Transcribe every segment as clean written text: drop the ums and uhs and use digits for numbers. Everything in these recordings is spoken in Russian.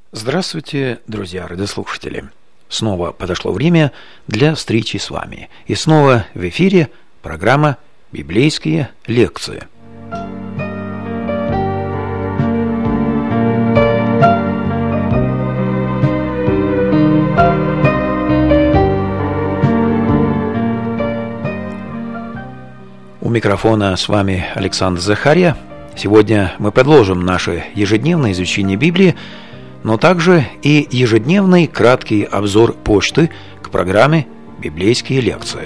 Здравствуйте, друзья радиослушатели! Снова подошло время для встречи с вами. И снова в эфире программа «Библейские лекции». У микрофона с вами Александр Захарья. Сегодня мы продолжим наше ежедневное изучение Библии, но также и ежедневный краткий обзор почты к программе «Библейские лекции».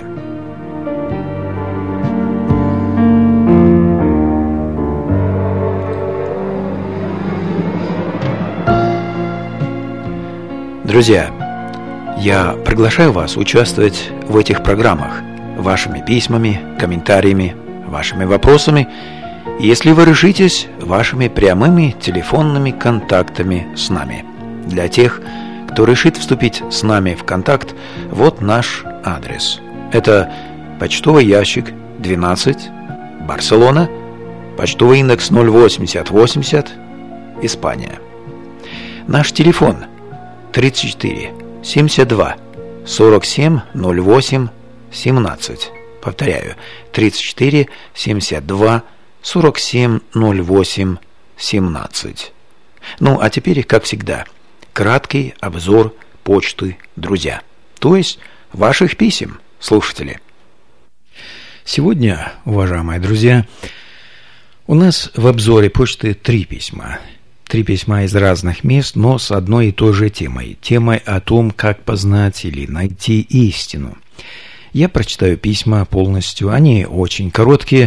Друзья, я приглашаю вас участвовать в этих программах вашими письмами, комментариями, вашими вопросами, если вы решитесь, вашими прямыми телефонными контактами с нами. Для тех, кто решит вступить с нами в контакт, вот наш адрес. Это почтовый ящик 12, Барселона, почтовый индекс 08080, Испания. Наш телефон 34 72 47 08 17. Повторяю, 34 72 47 08 17. Ну, а теперь, как всегда, краткий обзор почты, друзья. То есть ваших писем, слушатели. Сегодня, уважаемые друзья, у нас в обзоре почты 3 письма. 3 письма из разных мест, но с одной и той же темой. Темой о том, как познать или найти истину. Я прочитаю письма полностью, они очень короткие,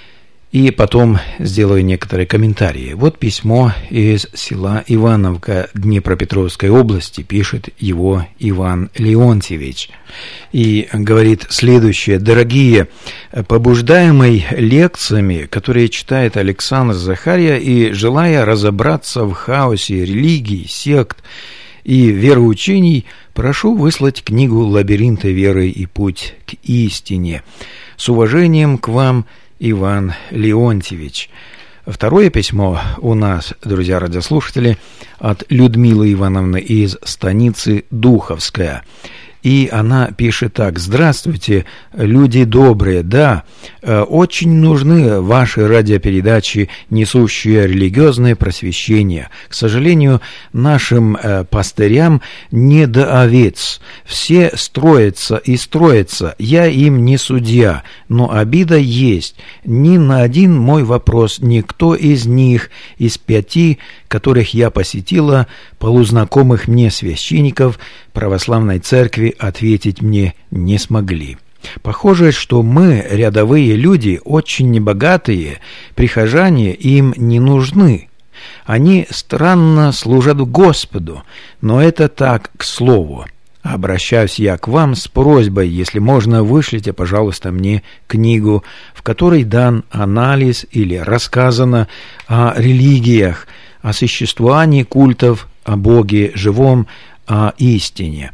и потом сделаю некоторые комментарии. Вот письмо из села Ивановка Днепропетровской области, пишет его Иван Леонтьевич. И говорит следующее: «Дорогие, побуждаемый лекциями, которые читает Александр Захарья, и желая разобраться в хаосе религий, сект и вероучений, прошу выслать книгу «Лабиринты веры и путь к истине». С уважением к вам, Иван Леонтьевич». Второе письмо у нас, друзья радиослушатели, от Людмилы Ивановны из станицы Духовская. И она пишет так: «Здравствуйте, люди добрые, да, очень нужны ваши радиопередачи, несущие религиозное просвещение. К сожалению, нашим пастырям не до овец. Все строятся и строятся, я им не судья, но обида есть. Ни на один мой вопрос никто из них, из 5, которых я посетила, полузнакомых мне священников православной церкви, ответить мне не смогли. Похоже, что мы, рядовые люди, очень небогатые, прихожане им не нужны. Они странно служат Господу, но это так, к слову. Обращаюсь я к вам с просьбой, если можно, вышлите, пожалуйста, мне книгу, в которой дан анализ или рассказано о религиях, о существовании культов, о Боге живом, о истине.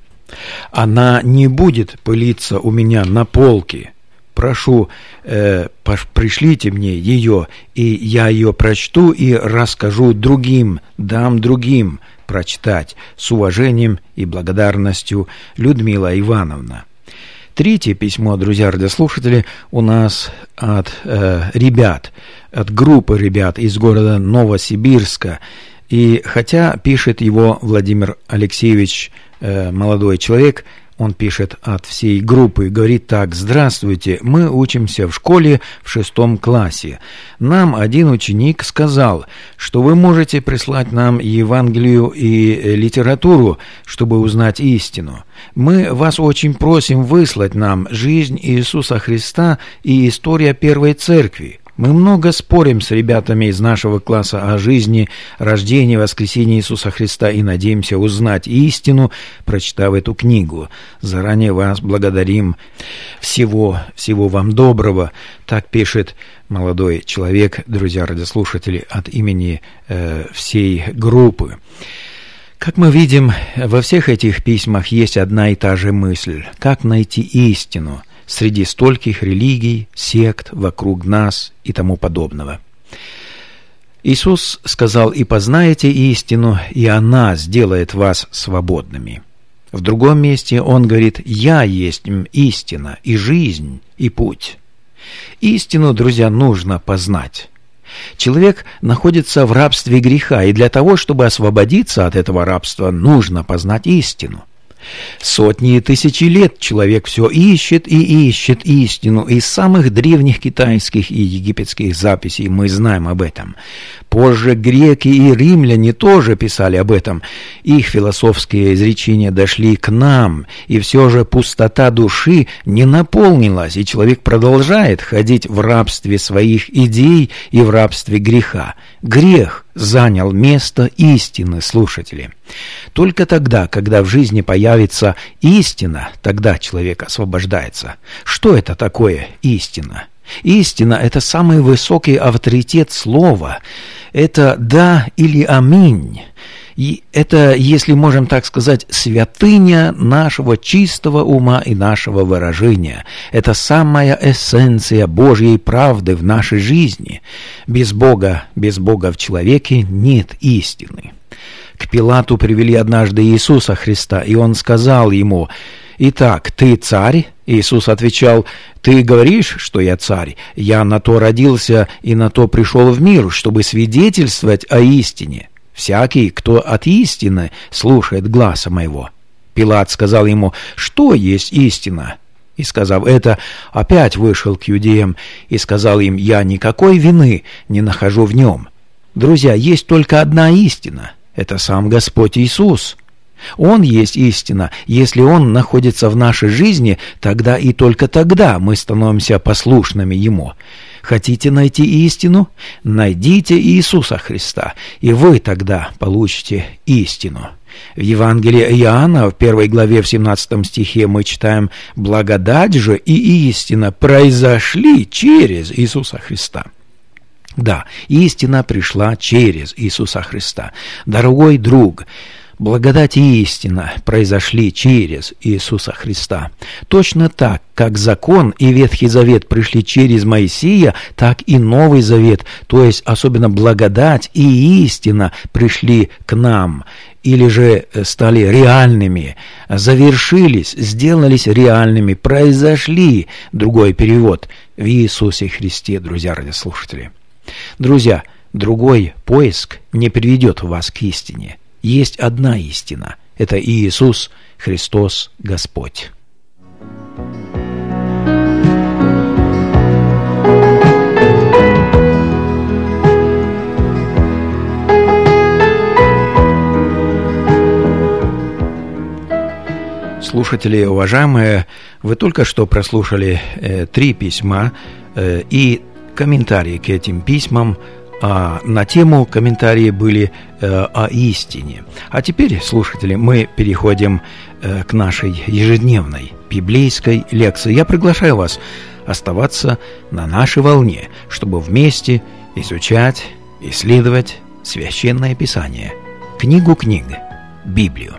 Она не будет пылиться у меня на полке. Прошу, пришлите мне ее, и я ее прочту и расскажу другим, дам другим прочитать. С уважением и благодарностью, Людмила Ивановна». Третье письмо, друзья радиослушатели, у нас от ребят, от группы ребят из города Новосибирска. И хотя пишет его Владимир Алексеевич, молодой человек, он пишет от всей группы, говорит так: «Здравствуйте, мы учимся в школе в 6 классе. Нам один ученик сказал, что вы можете прислать нам Евангелию и литературу, чтобы узнать истину. Мы вас очень просим выслать нам жизнь Иисуса Христа и история Первой Церкви. Мы много спорим с ребятами из нашего класса о жизни, рождении, воскресении Иисуса Христа и надеемся узнать истину, прочитав эту книгу. Заранее вас благодарим. Всего вам доброго». Так пишет молодой человек, друзья радиослушатели, от имени всей группы. Как мы видим, во всех этих письмах есть одна и та же мысль: как найти истину среди стольких религий, сект вокруг нас и тому подобного. Иисус сказал: «И познаете истину, и она сделает вас свободными». В другом месте Он говорит: «Я есть истина, и жизнь, и путь». Истину, друзья, нужно познать. Человек находится в рабстве греха, и для того, чтобы освободиться от этого рабства, нужно познать истину. Сотни и тысячи лет человек все ищет и ищет истину. Из самых древних китайских и египетских записей мы знаем об этом. Позже греки и римляне тоже писали об этом. Их философские изречения дошли к нам, и все же пустота души не наполнилась, и человек продолжает ходить в рабстве своих идей и в рабстве греха. Грех занял место истины, слушатели. Только тогда, когда в жизни появится истина, тогда человек освобождается. Что это такое истина? Истина – это самый высокий авторитет слова. Это «да» или «аминь». И это, если можем так сказать, святыня нашего чистого ума и нашего выражения. Это самая эссенция Божьей правды в нашей жизни. Без Бога в человеке нет истины. К Пилату привели однажды Иисуса Христа, и он сказал ему: «Итак, ты царь?» Иисус отвечал: «Ты говоришь, что я царь? Я на то родился и на то пришел в мир, чтобы свидетельствовать о истине. Всякий, кто от истины слушает гласа моего». Пилат сказал ему: «Что есть истина?» И, сказав это, опять вышел к иудеям и сказал им: «Я никакой вины не нахожу в нем». Друзья, есть только одна истина. Это сам Господь Иисус. Он есть истина. Если Он находится в нашей жизни, тогда и только тогда мы становимся послушными Ему. Хотите найти истину? Найдите Иисуса Христа, и вы тогда получите истину. В Евангелии Иоанна, в 1 главе, в 17 стихе мы читаем: «Благодать же и истина произошли через Иисуса Христа». Да, истина пришла через Иисуса Христа. Дорогой друг, благодать и истина произошли через Иисуса Христа. Точно так, как закон и Ветхий Завет пришли через Моисея, так и Новый Завет, то есть особенно благодать и истина, пришли к нам, или же стали реальными, завершились, сделались реальными, произошли, другой перевод, в Иисусе Христе, друзья радиослушатели. Друзья, другой поиск не приведет вас к истине. Есть одна истина. Это Иисус Христос Господь. Слушатели, уважаемые, вы только что прослушали 3 письма и комментарии к этим письмам. На тему комментарии были о истине. А теперь, слушатели, мы переходим к нашей ежедневной библейской лекции. Я приглашаю вас оставаться на нашей волне, чтобы вместе изучать, исследовать Священное Писание, книгу книг, Библию.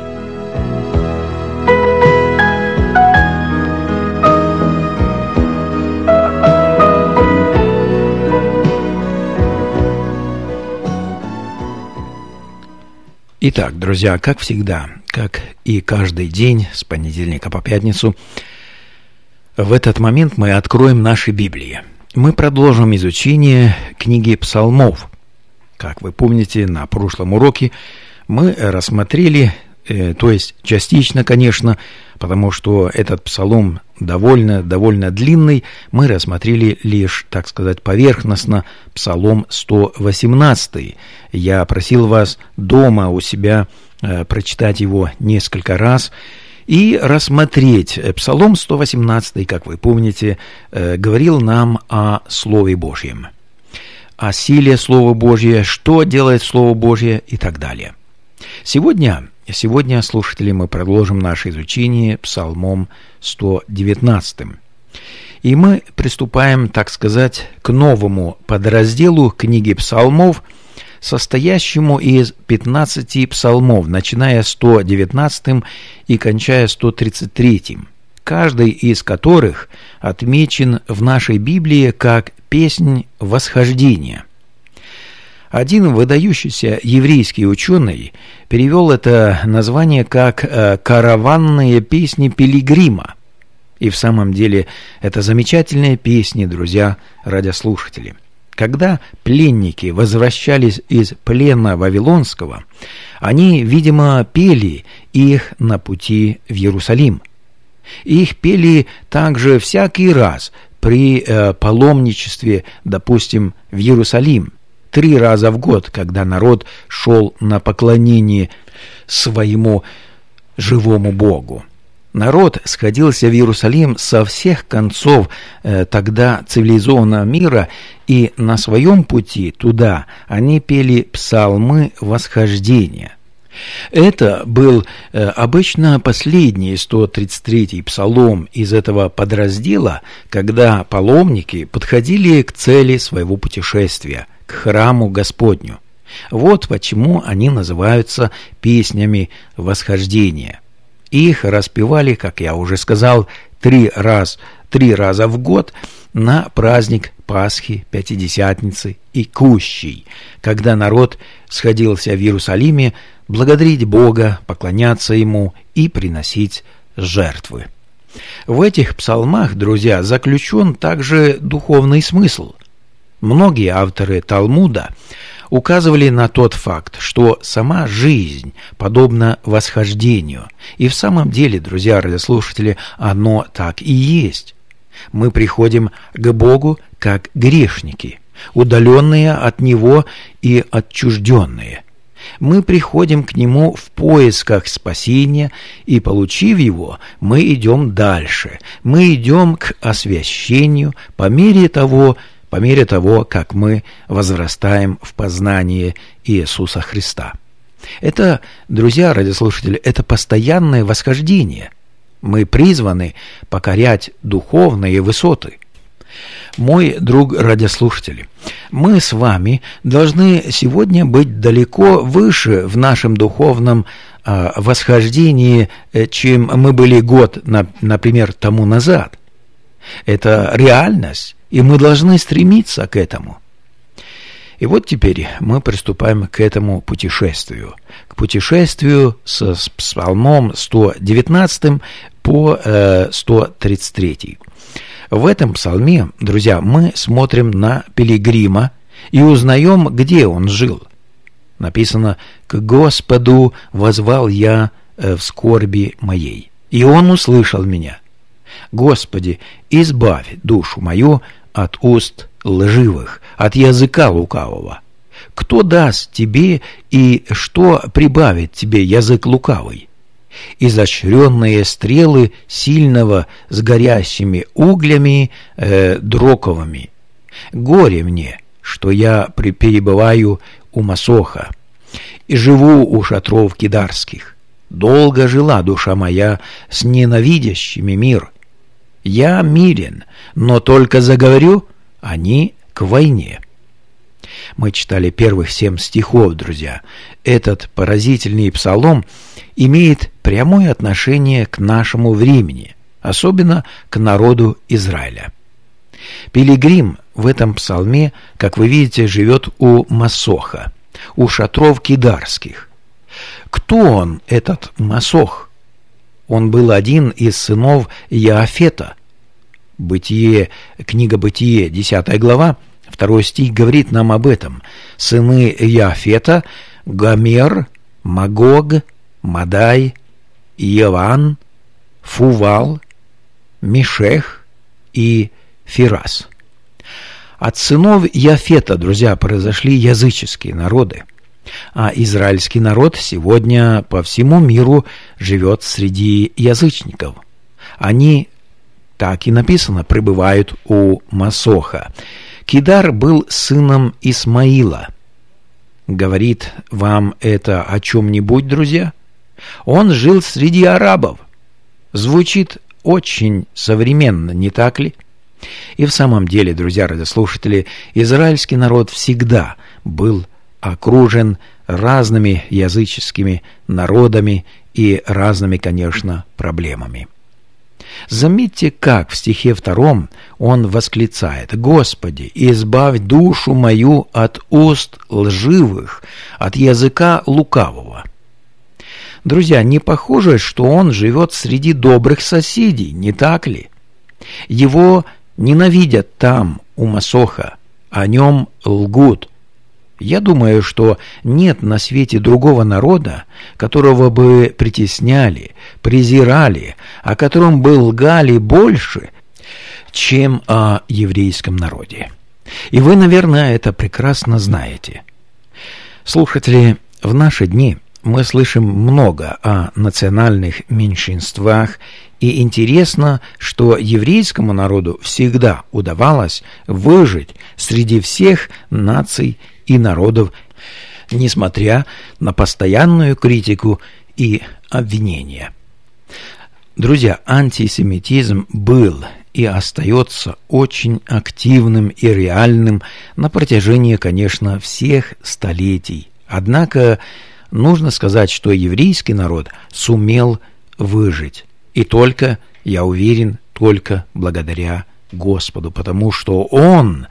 Итак, друзья, как всегда, как и каждый день, с понедельника по пятницу, в этот момент мы откроем наши Библии. Мы продолжим изучение книги Псалмов. Как вы помните, на прошлом уроке мы рассмотрели, то есть частично, конечно, потому что этот псалом довольно длинный, мы рассмотрели лишь, так сказать, поверхностно Псалом 118. Я просил вас дома у себя прочитать его несколько раз и рассмотреть. Псалом 118, как вы помните, говорил нам о Слове Божьем, о силе Слова Божьего, что делает Слово Божье и так далее. Сегодня, слушатели, мы продолжим наше изучение Псалмом 119. И мы приступаем, так сказать, к новому подразделу книги Псалмов, состоящему из 15 псалмов, начиная 119 и кончая 133, каждый из которых отмечен в нашей Библии как песнь восхождения. Один выдающийся еврейский ученый перевел это название как «караванные песни пилигрима». И в самом деле это замечательные песни, друзья радиослушатели. Когда пленники возвращались из плена вавилонского, они, видимо, пели их на пути в Иерусалим. Их пели также всякий раз при паломничестве, допустим, в Иерусалим, 3 раза в год, когда народ шел на поклонение своему живому Богу. Народ сходился в Иерусалим со всех концов тогда цивилизованного мира, и на своем пути туда они пели псалмы восхождения. Это был обычно последний 133-й псалом из этого подраздела, когда паломники подходили к цели своего путешествия, к храму Господню. Вот почему они называются песнями восхождения. Их распевали, как я уже сказал, 3 раза в год на праздник Пасхи, Пятидесятницы и Кущей, когда народ сходился в Иерусалиме благодарить Бога, поклоняться Ему и приносить жертвы. В этих псалмах, друзья, заключен также духовный смысл. Многие авторы Талмуда указывали на тот факт, что сама жизнь подобна восхождению. И в самом деле, друзья радиослушатели, оно так и есть. Мы приходим к Богу как грешники, удаленные от Него и отчужденные. Мы приходим к Нему в поисках спасения, и, получив его, мы идем дальше. Мы идем к освящению по мере того, как мы возрастаем в познании Иисуса Христа. Это, друзья радиослушатели, это постоянное восхождение. Мы призваны покорять духовные высоты. Мой друг радиослушатели, мы с вами должны сегодня быть далеко выше в нашем духовном восхождении, чем мы были год, например, тому назад. Это реальность, и мы должны стремиться к этому. И вот теперь мы приступаем к этому путешествию. К путешествию с псалмом 119 по 133. В этом псалме, друзья, мы смотрим на пилигрима и узнаем, где он жил. Написано: «К Господу воззвал я в скорби моей, и Он услышал меня. Господи, избавь душу мою от уст лживых, от языка лукавого. Кто даст тебе и что прибавит тебе язык лукавый? Изощренные стрелы сильного с горящими углями дроковыми. Горе мне, что я перебываю у Масоха и живу у шатров кидарских. Долго жила душа моя с ненавидящими мир. Я мирен, но только заговорю, они к войне». Мы читали первых 7 стихов, друзья. Этот поразительный псалом имеет прямое отношение к нашему времени, особенно к народу Израиля. Пилигрим в этом псалме, как вы видите, живет у Масоха, у шатров кидарских. Кто он, этот Масох? Он был один из сынов Иоафета. Книга Бытие, 10 глава, 2 стих говорит нам об этом. Сыны Иоафета — Гомер, Магог, Мадай, Яван, Фувал, Мешех и Фирас. От сынов Иоафета, друзья, произошли языческие народы, а израильский народ сегодня по всему миру живет среди язычников. Они, так и написано, пребывают у Масоха. Кидар был сыном Исмаила. Говорит вам это о чем-нибудь, друзья? Он жил среди арабов. Звучит очень современно, не так ли? И в самом деле, друзья радиослушатели, израильский народ всегда был окружен разными языческими народами и разными, конечно, проблемами. Заметьте, как в стихе 2 он восклицает: «Господи, избавь душу мою от уст лживых, от языка лукавого». Друзья, не похоже, что он живет среди добрых соседей, не так ли? Его ненавидят там, у Масоха, о нем лгут. Я думаю, что нет на свете другого народа, которого бы притесняли, презирали, о котором бы лгали больше, чем о еврейском народе. И вы, наверное, это прекрасно знаете. Слушатели, в наши дни мы слышим много о национальных меньшинствах, и интересно, что еврейскому народу всегда удавалось выжить среди всех наций и народов, несмотря на постоянную критику и обвинения. Друзья, антисемитизм был и остается очень активным и реальным на протяжении, конечно, всех столетий. Однако нужно сказать, что еврейский народ сумел выжить. И только, я уверен, только благодаря Господу, потому что Он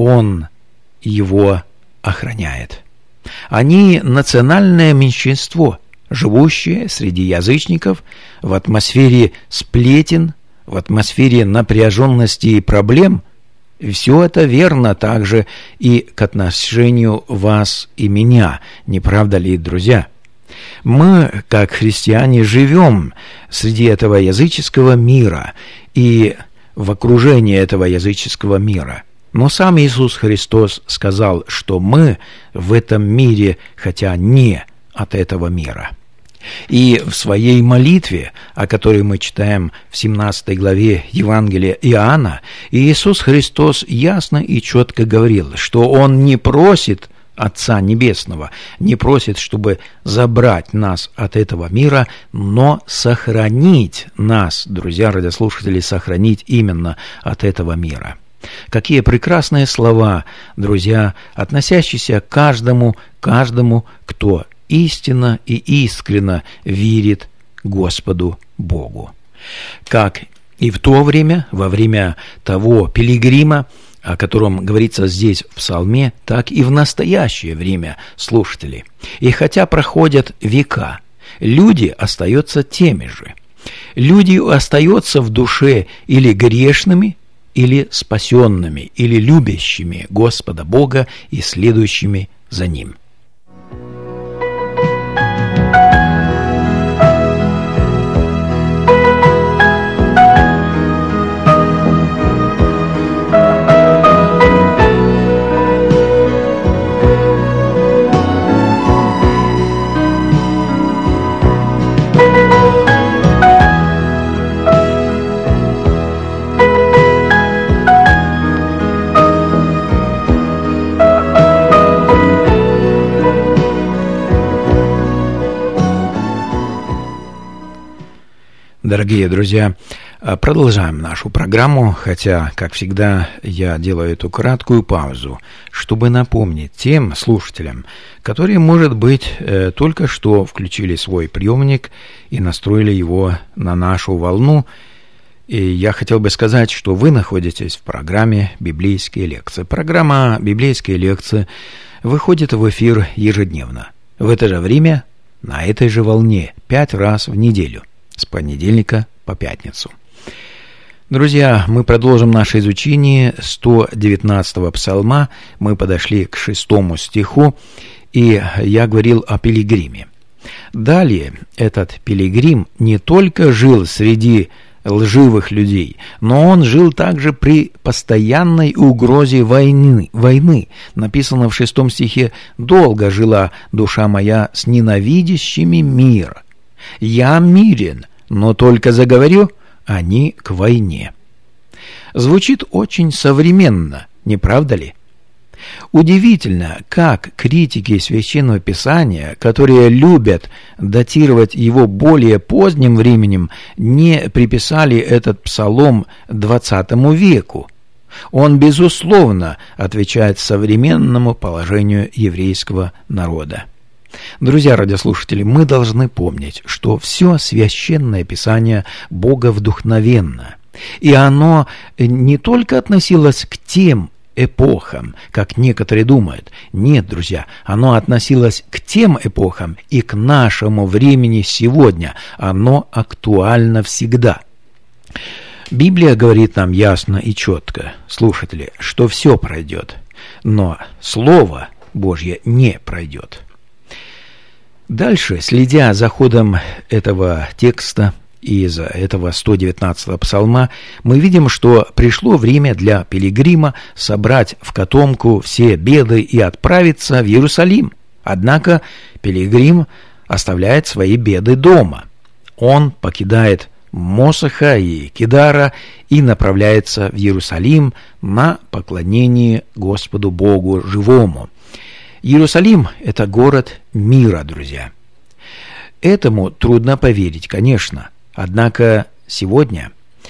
его охраняет. Они национальное меньшинство, живущее среди язычников в атмосфере сплетен, в атмосфере напряженности и проблем. И все это верно также и к отношению вас и меня, не правда ли, друзья? Мы, как христиане, живем среди этого языческого мира и в окружении этого языческого мира. Но сам Иисус Христос сказал, что мы в этом мире, хотя не от этого мира. И в своей молитве, о которой мы читаем в 17 главе Евангелия Иоанна, Иисус Христос ясно и четко говорил, что Он не просит Отца Небесного, не просит, чтобы забрать нас от этого мира, но сохранить нас, друзья, радиослушатели, сохранить именно от этого мира. Какие прекрасные слова, друзья, относящиеся к каждому, кто истинно и искренно верит Господу Богу. Как и в то время, во время того пилигрима, о котором говорится здесь в Псалме, так и в настоящее время, слушатели. И хотя проходят века, люди остаются теми же. Люди остаются в душе или грешными, или спасенными, или любящими Господа Бога и следующими за Ним. Дорогие друзья, продолжаем нашу программу, хотя, как всегда, я делаю эту краткую паузу, чтобы напомнить тем слушателям, которые, может быть, только что включили свой приемник и настроили его на нашу волну. И я хотел бы сказать, что вы находитесь в программе «Библейские лекции». Программа «Библейские лекции» выходит в эфир ежедневно. В это же время, на этой же волне, 5 раз в неделю. С понедельника по пятницу. Друзья, мы продолжим наше изучение 119-го псалма. Мы подошли к 6 стиху, и я говорил о пилигриме. Далее этот пилигрим не только жил среди лживых людей, но он жил также при постоянной угрозе войны. Написано в 6 стихе: «Долго жила душа моя с ненавидящими мир. Я мирен, но только заговорю, они к войне». Звучит очень современно, не правда ли? Удивительно, как критики Священного Писания, которые любят датировать его более поздним временем, не приписали этот псалом XX веку. Он, безусловно, отвечает современному положению еврейского народа. Друзья радиослушатели, мы должны помнить, что все Священное Писание боговдухновенно, и оно не только относилось к тем эпохам, как некоторые думают. Нет, друзья, оно относилось к тем эпохам и к нашему времени сегодня. Оно актуально всегда. Библия говорит нам ясно и четко, слушатели, что все пройдет, но Слово Божье не пройдет. Дальше, следя за ходом этого текста из этого 119-го псалма, мы видим, что пришло время для пилигрима собрать в котомку все беды и отправиться в Иерусалим. Однако пилигрим оставляет свои беды дома. Он покидает Мосоха и Кедара и направляется в Иерусалим на поклонение Господу Богу живому. Иерусалим – это город мира, друзья. Этому трудно поверить, конечно. Однако сегодня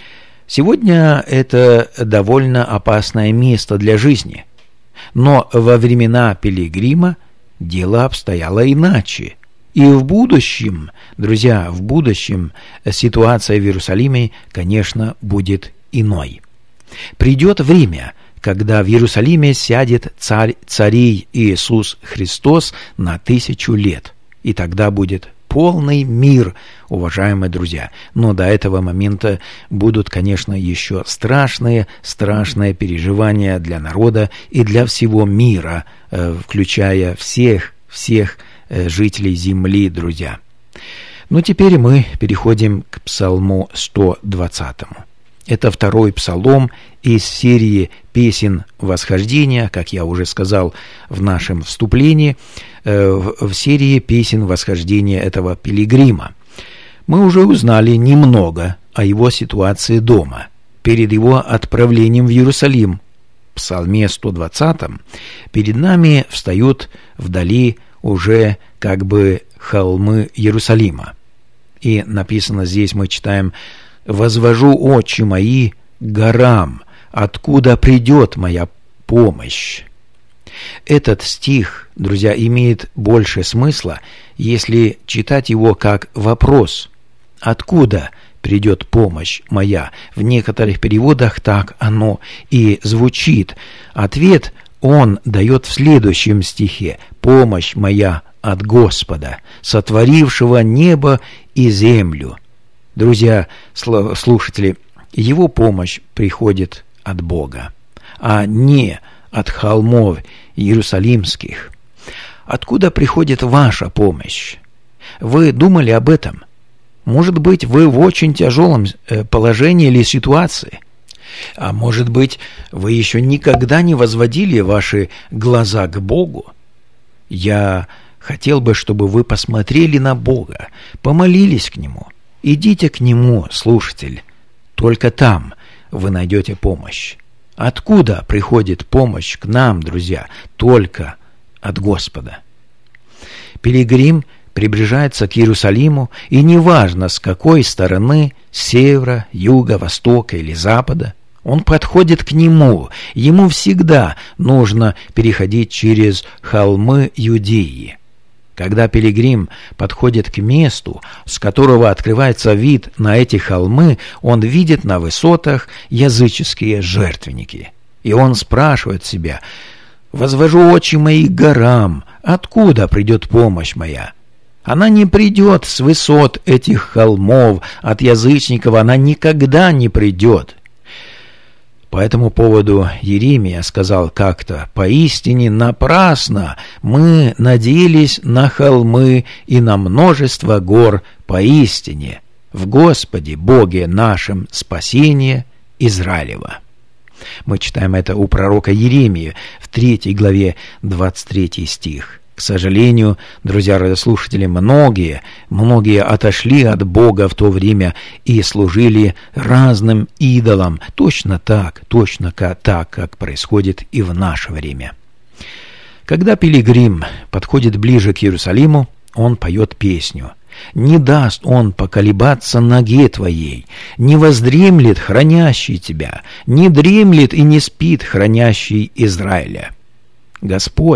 это довольно опасное место для жизни. Но во времена пилигрима дело обстояло иначе. И в будущем, друзья, в будущем ситуация в Иерусалиме, конечно, будет иной. Придет время, когда в Иерусалиме сядет царь царей Иисус Христос на 1000 лет, и тогда будет полный мир, уважаемые друзья. Но до этого момента будут, конечно, еще страшные переживания для народа и для всего мира, включая всех жителей земли, друзья. Но теперь мы переходим к псалму 120. Это второй псалом из серии песен восхождения, как я уже сказал в нашем вступлении, в серии песен восхождения этого пилигрима. Мы уже узнали немного о его ситуации дома, перед его отправлением в Иерусалим. В псалме 120 перед нами встают вдали уже как бы холмы Иерусалима. И написано здесь, мы читаем: «Возвожу очи мои к горам, откуда придет моя помощь». Этот стих, друзья, имеет больше смысла, если читать его как вопрос. Откуда придет помощь моя? В некоторых переводах так оно и звучит. Ответ он дает в следующем стихе: «Помощь моя от Господа, сотворившего небо и землю». Друзья, слушатели, его помощь приходит от Бога, а не от холмов иерусалимских. Откуда приходит ваша помощь? Вы думали об этом? Может быть, вы в очень тяжелом положении или ситуации? А может быть, вы еще никогда не возводили ваши глаза к Богу? Я хотел бы, чтобы вы посмотрели на Бога, помолились к Нему. Идите к Нему, слушатель. Только там вы найдете помощь. Откуда приходит помощь к нам, друзья? Только от Господа. Пилигрим приближается к Иерусалиму, и неважно, с какой стороны, с севера, юга, востока или запада, он подходит к нему. Ему всегда нужно переходить через холмы Иудеи. Когда пилигрим подходит к месту, с которого открывается вид на эти холмы, он видит на высотах языческие жертвенники. И он спрашивает себя: «Возвожу очи мои к горам, откуда придет помощь моя?» Она не придет с высот этих холмов, от язычников она никогда не придет. По этому поводу Иеремия сказал как-то: «Поистине напрасно мы надеялись на холмы и на множество гор, поистине в Господе Боге нашем спасение Израилева». Мы читаем это у пророка Иеремии в 3 главе 23 стих. К сожалению, друзья радиослушатели, многие отошли от Бога в то время и служили разным идолам, точно так, как происходит и в наше время. Когда пилигрим подходит ближе к Иерусалиму, он поет песню: «Не даст он поколебаться ноге твоей, не воздремлет хранящий тебя, не дремлет и не спит хранящий Израиля». Господь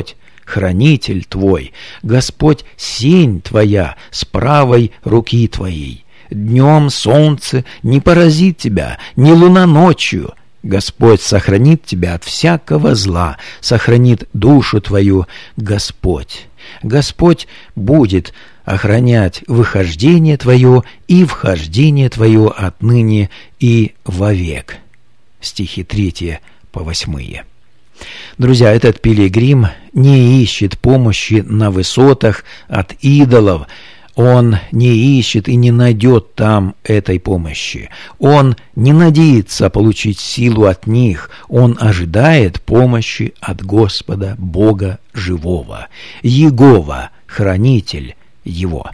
хранитель твой, Господь сень твоя с правой руки твоей. Днем солнце не поразит тебя, ни луна ночью. Господь сохранит тебя от всякого зла, сохранит душу твою Господь. Господь будет охранять выхождение твое и вхождение твое отныне и вовек. Стихи 3 по 8. Друзья, этот пилигрим не ищет помощи на высотах от идолов. Он не ищет и не найдет там этой помощи. Он не надеется получить силу от них. Он ожидает помощи от Господа, Бога живого. Иегова, хранитель его.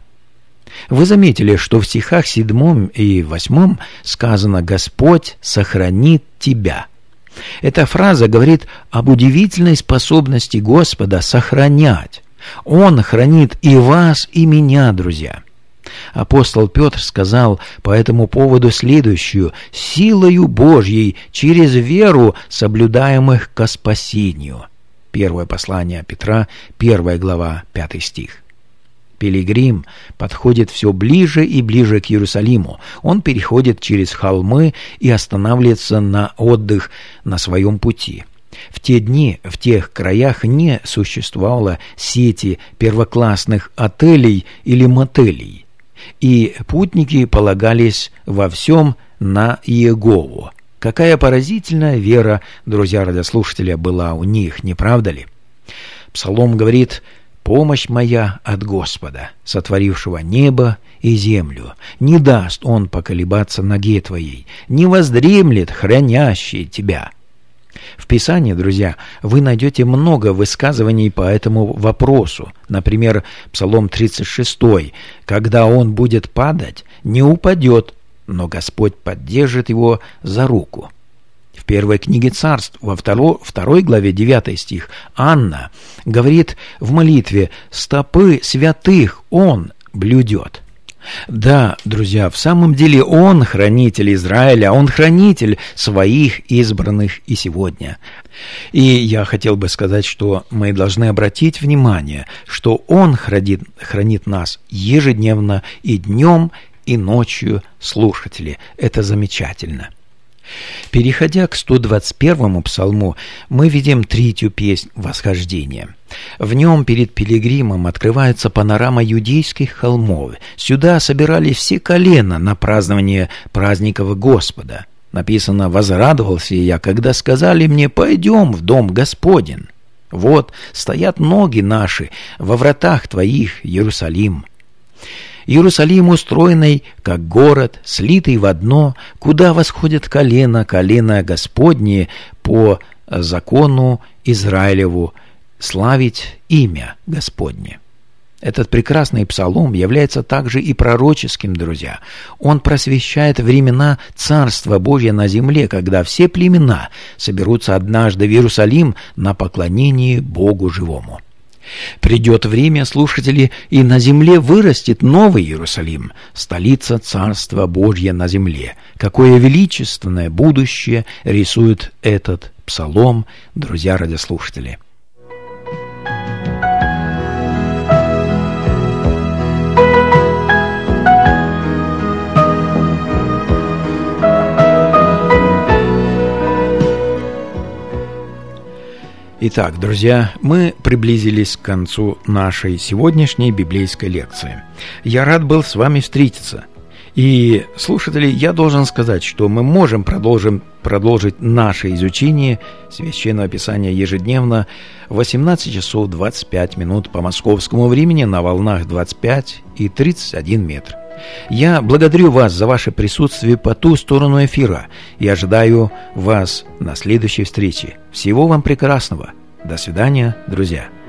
Вы заметили, что в стихах 7 и 8 сказано «Господь сохранит тебя». Эта фраза говорит об удивительной способности Господа сохранять. Он хранит и вас, и меня, друзья. Апостол Петр сказал по этому поводу следующую: «Силою Божьей через веру соблюдаемых ко спасению». Первое послание Петра, 1 глава, 5 стих. Пилигрим подходит все ближе и ближе к Иерусалиму. Он переходит через холмы и останавливается на отдых на своем пути. В те дни в тех краях не существовало сети первоклассных отелей или мотелей, и путники полагались во всем на Иегову. Какая поразительная вера, друзья радиослушатели, была у них, не правда ли? Псалом говорит: «Помощь моя от Господа, сотворившего небо и землю. Не даст Он поколебаться ноге твоей, не воздремлет хранящий тебя». В Писании, друзья, вы найдете много высказываний по этому вопросу. Например, Псалом 36: «Когда он будет падать, не упадет, но Господь поддержит его за руку». В первой книге Царств, во второй главе 9 стих, Анна говорит в молитве: «Стопы святых Он блюдет». Да, друзья, в самом деле Он хранитель Израиля, Он хранитель своих избранных и сегодня. И я хотел бы сказать, что мы должны обратить внимание, что Он хранит нас ежедневно и днем, и ночью, слушатели. Это замечательно. Переходя к 121-му псалму, мы видим третью песнь восхождения. В нем перед пилигримом открывается панорама юдейских холмов. Сюда собирались все колена на празднование праздников Господа. Написано: «Возрадовался я, когда сказали мне: пойдем в дом Господень. Вот стоят ноги наши во вратах твоих, Иерусалим». Иерусалим, устроенный как город, слитый в одно, куда восходят колено Господне по закону Израилеву, славить имя Господне. Этот прекрасный псалом является также и пророческим, друзья. Он просвещает времена Царства Божия на земле, когда все племена соберутся однажды в Иерусалим на поклонение Богу живому. Придет время, слушатели, и на земле вырастет новый Иерусалим, столица Царства Божья на земле. Какое величественное будущее рисует этот псалом, друзья радиослушатели. Итак, друзья, мы приблизились к концу нашей сегодняшней библейской лекции. Я рад был с вами встретиться. И, слушатели, я должен сказать, что мы можем продолжить наше изучение Священного Писания ежедневно в 18 часов 25 минут по московскому времени на волнах 25 и 31 метр. Я благодарю вас за ваше присутствие по ту сторону эфира и ожидаю вас на следующей встрече. Всего вам прекрасного. До свидания, друзья.